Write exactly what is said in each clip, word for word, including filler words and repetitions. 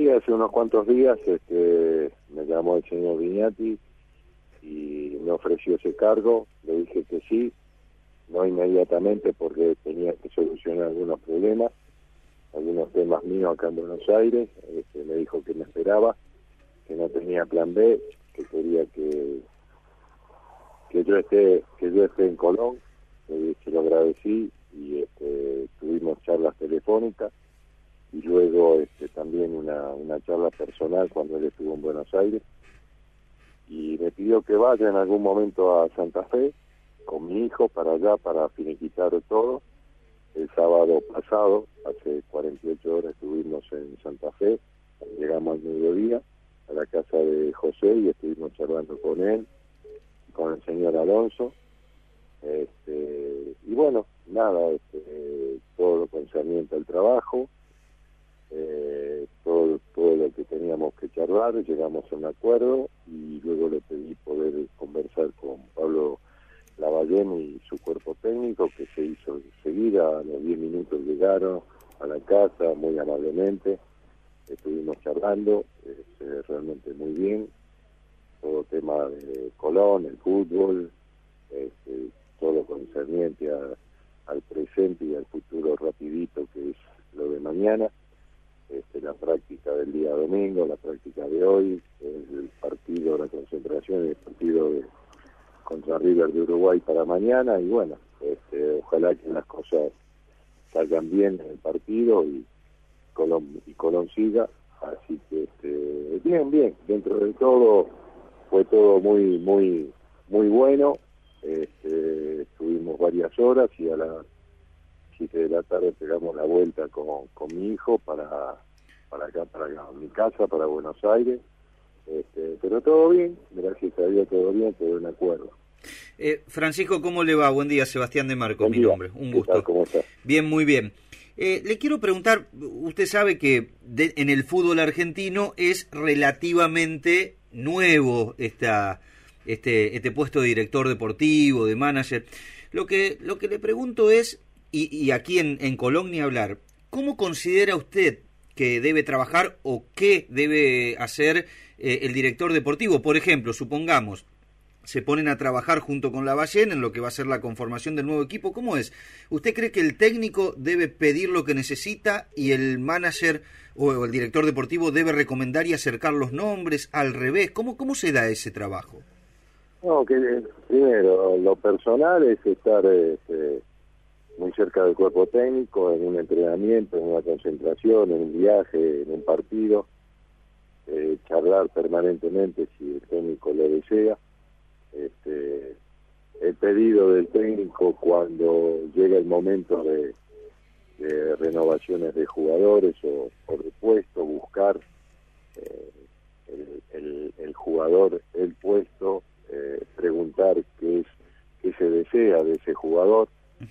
Sí, hace unos cuantos días este, me llamó el señor Viñati y me ofreció ese cargo. Le dije que sí, no inmediatamente porque tenía que solucionar algunos problemas, algunos temas míos acá en Buenos Aires. Este, me dijo que me esperaba, que no tenía plan B, que quería que que yo esté que yo esté en Colón. Eh, se lo agradecí y este, tuvimos charlas telefónicas y luego este, también una, una charla personal cuando él estuvo en Buenos Aires, y me pidió que vaya en algún momento a Santa Fe con mi hijo para allá para finiquitar todo. El sábado pasado, hace cuarenta y ocho horas, estuvimos en Santa Fe, llegamos al mediodía a la casa de José y estuvimos charlando con él, con el señor Alonso, este, y bueno, nada, este, todo lo concerniente al trabajo, eh, todo, todo lo que teníamos que charlar, llegamos a un acuerdo y luego le pedí poder conversar con Pablo Lavallén y su cuerpo técnico, que se hizo enseguida. A los diez minutos llegaron a la casa muy amablemente, estuvimos charlando, este, realmente muy bien, todo tema de Colón, el fútbol, este, todo lo concerniente a, al presente y al futuro rapidito, que es lo de mañana, este, la práctica del día domingo, la práctica de hoy, el partido, la concentración, el partido de, contra River de Uruguay para mañana, y bueno, este, ojalá que las cosas salgan bien en el partido y Colón, y Colón siga, así que este, bien, bien, dentro de todo fue todo muy, muy, muy bueno. Este, estuvimos varias horas y a las siete de la tarde pegamos la vuelta con, con mi hijo para, para acá, para acá, mi casa, para Buenos Aires, este, pero todo bien, gracias a Dios todo bien, todo en acuerdo. Eh, Francisco, ¿cómo le va? Buen día, Sebastián de Marco, Buen mi día. nombre, un ¿Qué gusto. tal? ¿Cómo está? Bien, muy bien. Eh, le quiero preguntar, usted sabe que de, en el fútbol argentino es relativamente nuevo esta, este, este puesto de director deportivo, de manager. Lo que, lo que le pregunto es, y, y aquí en, en Colón ni hablar, ¿cómo considera usted que debe trabajar o qué debe hacer eh, el director deportivo? Por ejemplo, supongamos, se ponen a trabajar junto con Lavallén en lo que va a ser la conformación del nuevo equipo. ¿Cómo es? ¿Usted cree que el técnico debe pedir lo que necesita y el manager o el director deportivo debe recomendar y acercar los nombres? ¿Al revés? ¿Cómo, cómo se da ese trabajo? No, que primero, lo personal es estar este, muy cerca del cuerpo técnico, en un entrenamiento, en una concentración, en un viaje, en un partido, eh, charlar permanentemente si el técnico lo desea. Este, el pedido del técnico cuando llega el momento de, de renovaciones de jugadores o, o de puesto, buscar eh, el, el, el jugador, el puesto, eh, preguntar qué es qué se desea de ese jugador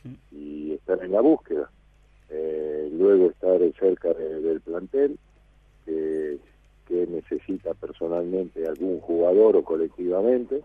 y estar en la búsqueda. Eh, luego estar cerca de, del plantel, que, que necesita personalmente algún jugador o colectivamente.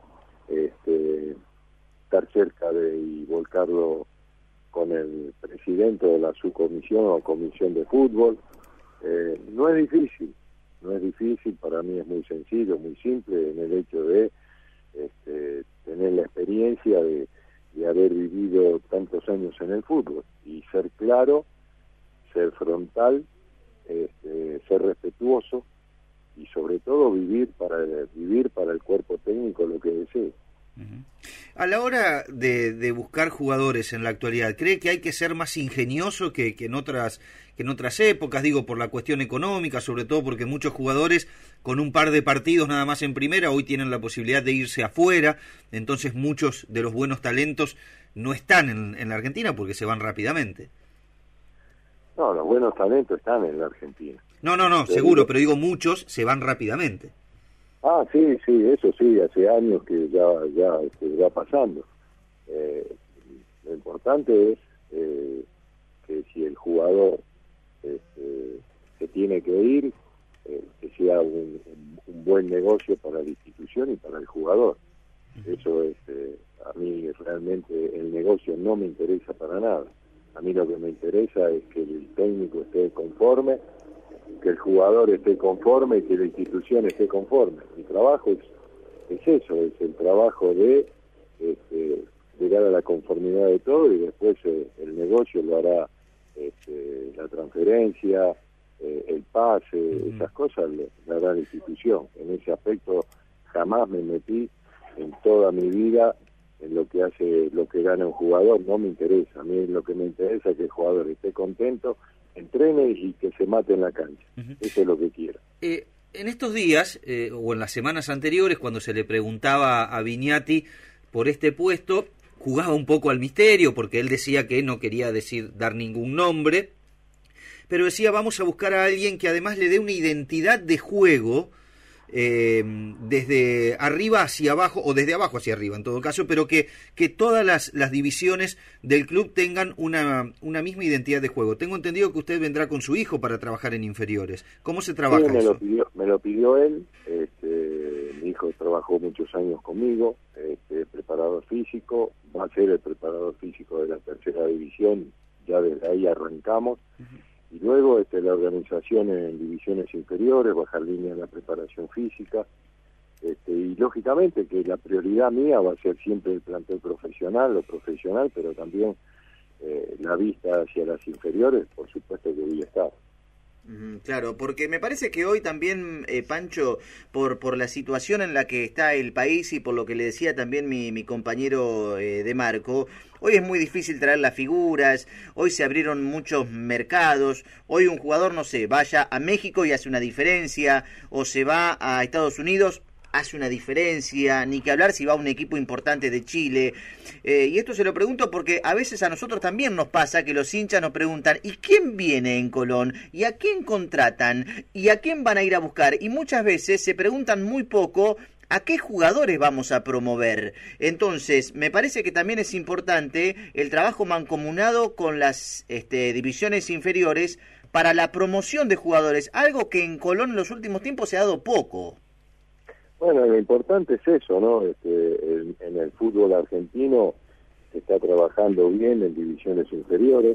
Este, estar cerca de y volcarlo con el presidente de la subcomisión o comisión de fútbol. Eh, no es difícil, no es difícil, para mí es muy sencillo, muy simple, en el hecho de este, tener la experiencia de, de haber vivido tantos años en el fútbol y ser claro, ser frontal, este, ser respetuoso y sobre todo vivir para el, vivir para el cuerpo técnico lo que desee. A la hora de, de buscar jugadores en la actualidad, ¿cree que hay que ser más ingenioso que, que en otras que en otras épocas? Digo, por la cuestión económica, sobre todo porque muchos jugadores con un par de partidos nada más en primera hoy tienen la posibilidad de irse afuera, entonces muchos de los buenos talentos no están en, en la Argentina porque se van rápidamente. No, los buenos talentos están en la Argentina. No, no, no, Te seguro, digo. pero digo, muchos se van rápidamente. Ah, sí, sí, eso sí, hace años que ya ya este, va pasando. Eh, lo importante es eh, que si el jugador este, se tiene que ir, eh, que sea un, un, un buen negocio para la institución y para el jugador. Eso es, eh, a mí realmente el negocio no me interesa para nada. A mí lo que me interesa es que el técnico esté conforme, que el jugador esté conforme y que la institución esté conforme. Mi trabajo es, es eso, es el trabajo de este, llegar a la conformidad de todo y después eh, el negocio lo hará este, la transferencia, eh, el pase, uh-huh. esas cosas lo hará la institución. En ese aspecto jamás me metí en toda mi vida en lo que hace, lo que gana un jugador, no me interesa. A mí lo que me interesa es que el jugador esté contento, entrene y que se mate en la cancha. Uh-huh. Eso es lo que quiero. Eh, en estos días, eh, o en las semanas anteriores, cuando se le preguntaba a Viñati por este puesto, jugaba un poco al misterio, porque él decía que no quería decir dar ningún nombre, pero decía, vamos a buscar a alguien que además le dé una identidad de juego, Eh, desde arriba hacia abajo, o desde abajo hacia arriba en todo caso, pero que, que todas las, las divisiones del club tengan una, una misma identidad de juego. Tengo entendido que usted vendrá con su hijo para trabajar en inferiores. ¿Cómo se trabaja sí, me eso? Lo pidió, me lo pidió él. Este, mi hijo trabajó muchos años conmigo, este, preparador físico, va a ser el preparador físico de la tercera división, ya desde ahí arrancamos. Uh-huh. Y luego este, la organización en divisiones inferiores, bajar línea en la preparación física, este, y lógicamente que la prioridad mía va a ser siempre el plantel profesional, lo profesional, pero también eh, la vista hacia las inferiores, por supuesto que voy a estar. Claro, porque me parece que hoy también, eh, Pancho, por por la situación en la que está el país y por lo que le decía también mi, mi compañero eh, de Marco, hoy es muy difícil traer las figuras, hoy se abrieron muchos mercados, hoy un jugador, no sé, vaya a México y hace una diferencia, o se va a Estados Unidos, hace una diferencia, ni que hablar si va a un equipo importante de Chile. Eh, y esto se lo pregunto porque a veces a nosotros también nos pasa que los hinchas nos preguntan, ¿y quién viene en Colón? ¿Y a quién contratan? ¿Y a quién van a ir a buscar? Y muchas veces se preguntan muy poco ¿a qué jugadores vamos a promover? Entonces, me parece que también es importante el trabajo mancomunado con las este, divisiones inferiores para la promoción de jugadores, algo que en Colón en los últimos tiempos se ha dado poco. Bueno, lo importante es eso, ¿no? Este, en, en el fútbol argentino se está trabajando bien en divisiones inferiores,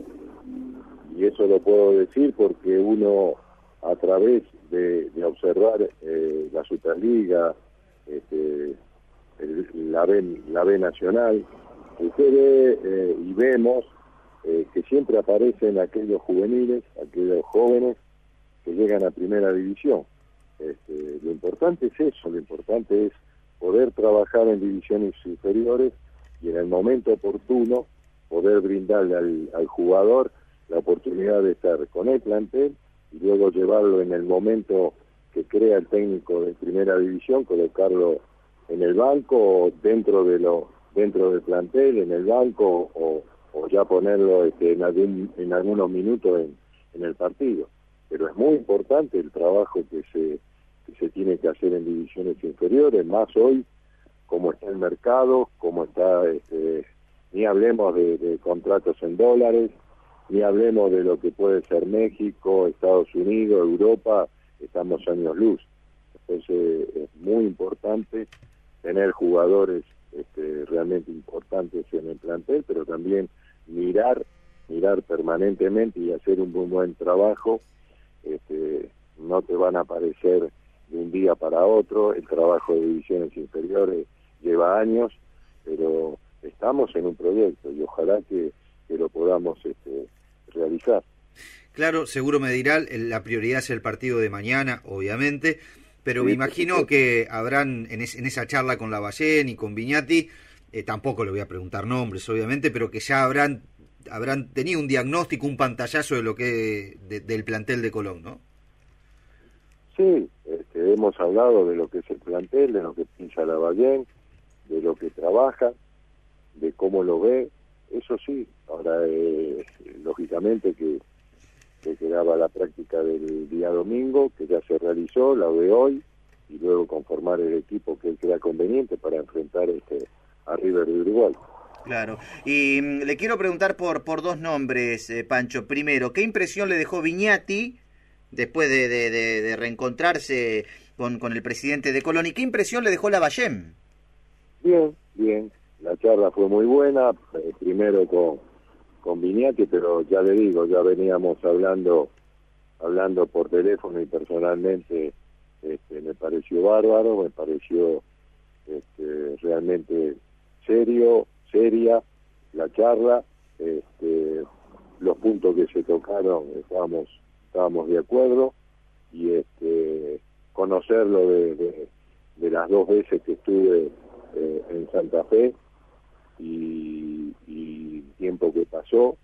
y eso lo puedo decir porque uno, a través de, de observar eh, la Superliga, este, el, la, B, la B Nacional, usted ve eh, y vemos eh, que siempre aparecen aquellos juveniles, aquellos jóvenes que llegan a primera división. Este, lo importante es eso, lo importante es poder trabajar en divisiones inferiores y en el momento oportuno poder brindarle al, al jugador la oportunidad de estar con el plantel y luego llevarlo en el momento que crea el técnico de primera división, colocarlo en el banco o dentro de lo dentro del plantel, en el banco o, o ya ponerlo este, en, algún, en algunos minutos en, en el partido. Pero es muy importante el trabajo que se que se tiene que hacer en divisiones inferiores, más hoy, como está el mercado, como está, este, ni hablemos de, de contratos en dólares, ni hablemos de lo que puede ser México, Estados Unidos, Europa, estamos años luz. Entonces es muy importante tener jugadores este, realmente importantes en el plantel, pero también mirar, mirar permanentemente y hacer un muy buen trabajo. Este, no te van a aparecer de un día para otro, el trabajo de divisiones inferiores lleva años, pero estamos en un proyecto y ojalá que, que lo podamos este, realizar. Claro, seguro me dirá, la prioridad es el partido de mañana, obviamente, pero sí, me imagino sí, que habrán en, es, en esa charla con Lavallén y con Viñati, eh, tampoco le voy a preguntar nombres, obviamente, pero que ya habrán habrán tenido un diagnóstico, un pantallazo de lo que de, del plantel de Colón, ¿no? Sí, este, hemos hablado de lo que es el plantel, de lo que piensa Lavallén, de lo que trabaja, de cómo lo ve, eso sí. Ahora, eh, lógicamente que, que quedaba la práctica del día domingo, que ya se realizó, la de hoy, y luego conformar el equipo que él crea conveniente para enfrentar este a River de Uruguay. Claro, y mm, le quiero preguntar por por dos nombres, eh, Pancho. Primero, ¿qué impresión le dejó Viñati después de, de, de, de reencontrarse con, con el presidente de Colón? ¿Y qué impresión le dejó Lavallén? Bien, bien. La charla fue muy buena, eh, primero con, con Viñati, pero ya le digo, ya veníamos hablando hablando por teléfono y personalmente, este, me pareció bárbaro, me pareció este, realmente serio, seria la charla, este, los puntos que se tocaron estábamos, estábamos de acuerdo, y este, conocerlo de, de, de las dos veces que estuve eh, en Santa Fe, y, y tiempo que pasó,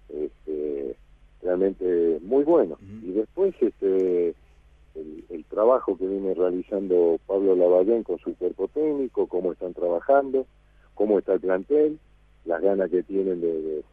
este, realmente muy bueno. Uh-huh. Y después este el, el trabajo que viene realizando Pablo Lavallén con su cuerpo técnico, cómo están trabajando, cómo está el plantel, las ganas que tienen de, de,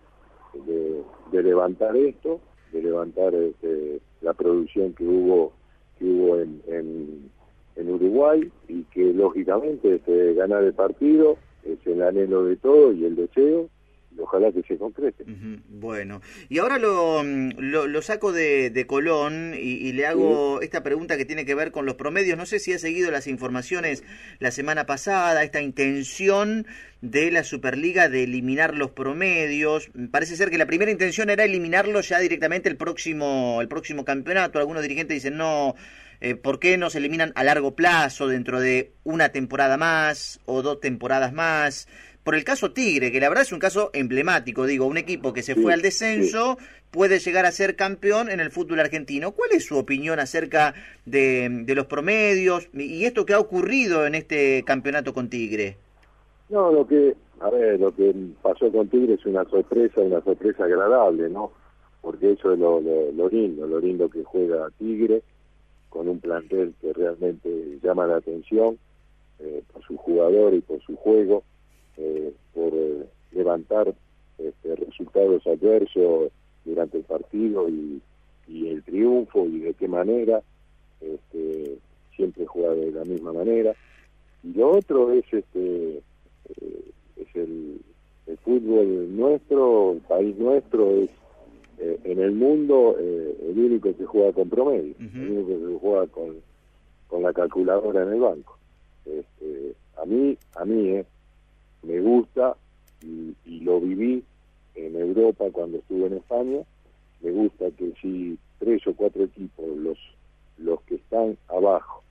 de, de levantar esto, de levantar este, la producción que hubo que hubo en, en, en Uruguay, y que lógicamente este, ganar el partido es el anhelo de todo y el deseo, y ojalá que se concrete. Uh-huh. Bueno, y ahora lo, lo, lo saco de, de Colón y, y le hago sí. esta pregunta que tiene que ver con los promedios. No sé si ha seguido las informaciones la semana pasada, esta intención de la Superliga de eliminar los promedios. Parece ser que la primera intención era eliminarlos ya directamente el próximo, el próximo campeonato. Algunos dirigentes dicen no, eh, ¿por qué no se eliminan a largo plazo, dentro de una temporada más o dos temporadas más? Por el caso Tigre, que la verdad es un caso emblemático, digo, un equipo que se sí, fue al descenso sí. puede llegar a ser campeón en el fútbol argentino. ¿Cuál es su opinión acerca de, de los promedios y esto que ha ocurrido en este campeonato con Tigre? No, lo que, a ver, lo que pasó con Tigre es una sorpresa, una sorpresa agradable, ¿no? Porque eso es lo, lo, lo lindo, lo lindo que juega Tigre, con un plantel que realmente llama la atención eh, por su jugador y por su juego. Eh, por eh, levantar este, resultados adversos durante el partido y, y el triunfo, y de qué manera, este, siempre juega de la misma manera. Y lo otro es este eh, es el, el fútbol nuestro, el país nuestro es eh, en el mundo eh, el único que juega con promedio, uh-huh. el único que juega con, con la calculadora en el banco. Este, a mí, a mí eh, me gusta, y, y lo viví en Europa cuando estuve en España, me gusta que si tres o cuatro equipos, los los que están abajo,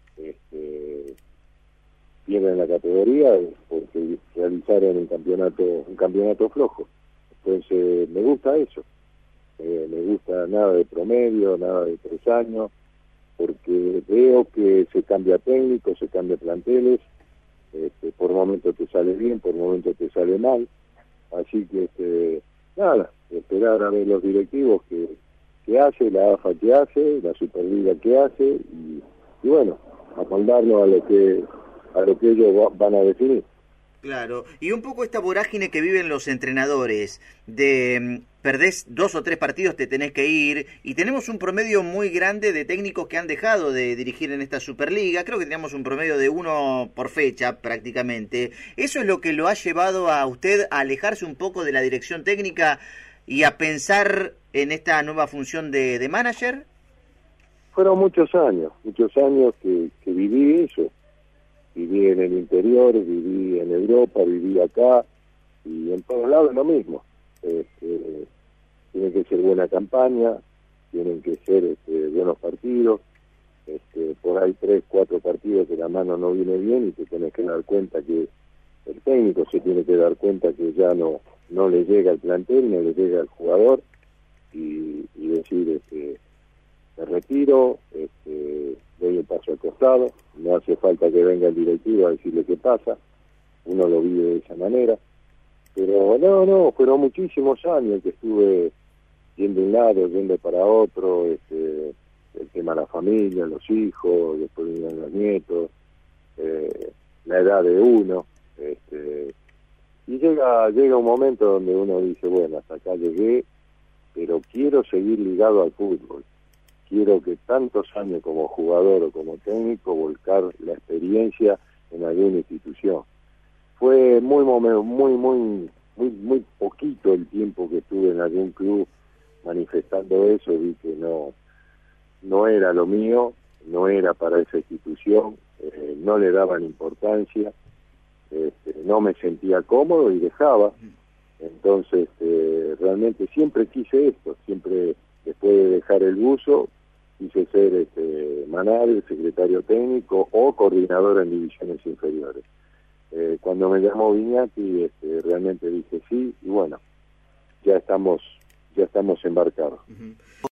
este, pierden la categoría, es porque realizaron un campeonato un campeonato flojo. Entonces me gusta eso, eh, me gusta nada de promedio, nada de tres años, porque veo que se cambia técnico, se cambia planteles. Este, por momentos te sale bien, por momentos te sale mal, así que este, nada, esperar a ver los directivos que, que hace, la A F A que hace, la Superliga que hace, y, y bueno, amoldarnos a lo que a lo que ellos va, van a definir. Claro, y un poco esta vorágine que viven los entrenadores, de perdés dos o tres partidos, te tenés que ir, y tenemos un promedio muy grande de técnicos que han dejado de dirigir en esta Superliga. Creo que tenemos un promedio de uno por fecha prácticamente. ¿Eso es lo que lo ha llevado a usted a alejarse un poco de la dirección técnica y a pensar en esta nueva función de, de manager? Fueron muchos años, muchos años que, que viví eso. Viví en el interior, viví en Europa, viví acá, y en todos lados lo mismo. Este, tiene que ser buena campaña, tienen que ser este, buenos partidos, este, por ahí tres, cuatro partidos que la mano no viene bien y te tenés que dar cuenta que el técnico se tiene que dar cuenta que ya no no le llega al plantel, no le llega al jugador, y, y decir, este, me retiro, este, doy el paso al costado, no hace falta que venga el directivo a decirle qué pasa, uno lo vive de esa manera, pero no, no, fueron muchísimos años que estuve yendo de un lado, yendo para otro, este, el tema de la familia, los hijos, después vinieron los nietos, eh, la edad de uno, este, y llega, llega un momento donde uno dice, bueno, hasta acá llegué, pero quiero seguir ligado al fútbol. Quiero que tantos años como jugador o como técnico volcar la experiencia en alguna institución. Fue muy muy muy muy muy poquito el tiempo que estuve en algún club manifestando eso, vi que no no era lo mío, no era para esa institución, eh, no le daban importancia, este, no me sentía cómodo y dejaba. Entonces este, realmente siempre quise esto, siempre después de dejar el buzo, quise ser este, manager, secretario técnico o coordinador en divisiones inferiores. Eh, cuando me llamó Viñati, este, realmente dije sí, y bueno, ya estamos, ya estamos embarcados. Uh-huh.